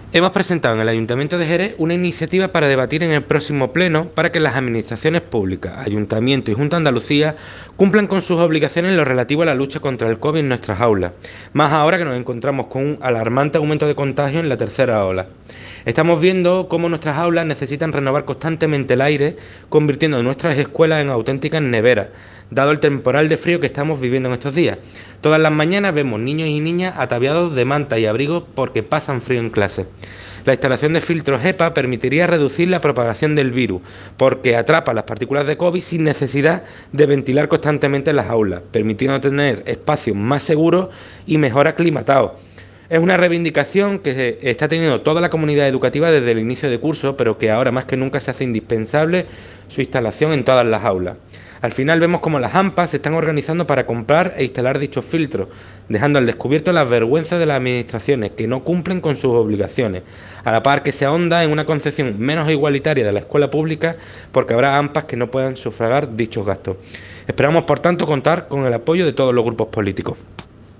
Hemos presentado en el Ayuntamiento de Jerez una iniciativa para debatir en el próximo pleno para que las administraciones públicas, Ayuntamiento y Junta de Andalucía cumplan con sus obligaciones en lo relativo a la lucha contra el COVID en nuestras aulas, más ahora que nos encontramos con un alarmante aumento de contagio en la tercera ola. Estamos viendo cómo nuestras aulas necesitan renovar constantemente el aire, convirtiendo nuestras escuelas en auténticas neveras, dado el temporal de frío que estamos viviendo en estos días. Todas las mañanas vemos niños y niñas ataviados de manta y abrigos porque pasan frío en clase. La instalación de filtros HEPA permitiría reducir la propagación del virus, porque atrapa las partículas de COVID sin necesidad de ventilar constantemente las aulas, permitiendo tener espacios más seguros y mejor aclimatados. Es una reivindicación que está teniendo toda la comunidad educativa desde el inicio de curso, pero que ahora más que nunca se hace indispensable su instalación en todas las aulas. Al final vemos cómo las AMPAs se están organizando para comprar e instalar dichos filtros, dejando al descubierto las vergüenzas de las administraciones que no cumplen con sus obligaciones, a la par que se ahonda en una concepción menos igualitaria de la escuela pública porque habrá AMPAs que no puedan sufragar dichos gastos. Esperamos, por tanto, contar con el apoyo de todos los grupos políticos.